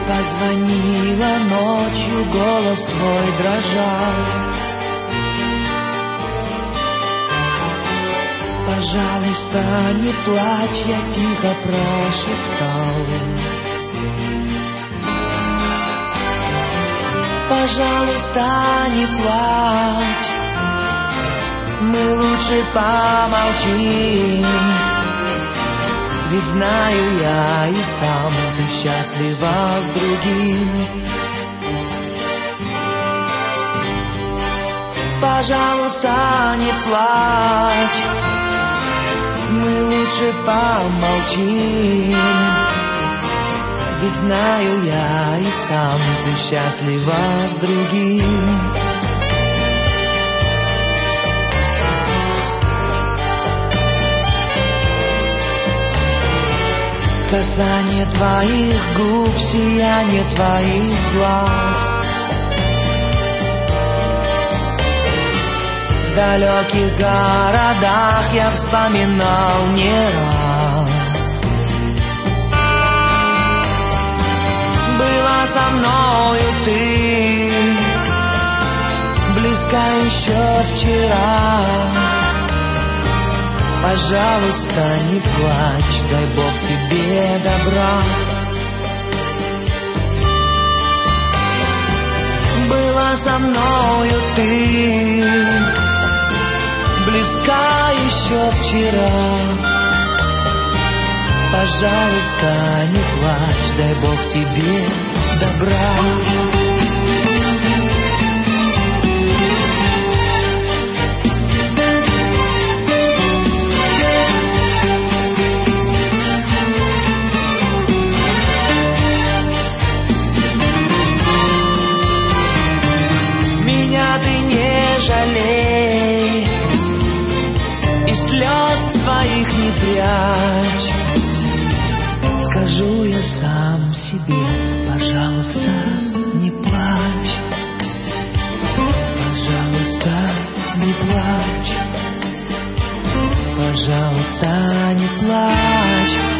позвонила ночью, голос твой дрожал. Пожалуйста, не плачь, я тихо прошептал. Пожалуйста, не плачь, мы лучше помолчим. Ведь знаю я и сам, ты счастлива с другим. Пожалуйста, не плачь, мы лучше помолчим. Ведь знаю я и сам, ты счастлива с другим. Касание твоих губ, сияние твоих глаз. В далеких городах я вспоминал не раз. Была со мною ты, близко еще вчера. Пожалуйста, не плачь, дай Бог тебе добра. Была со мною ты, близка еще вчера. Пожалуйста, не плачь, дай Бог тебе добра. Жалей и слез твоих не прячь. Скажу я сам себе, пожалуйста, не плачь. Пожалуйста, не плачь. Пожалуйста, не плачь.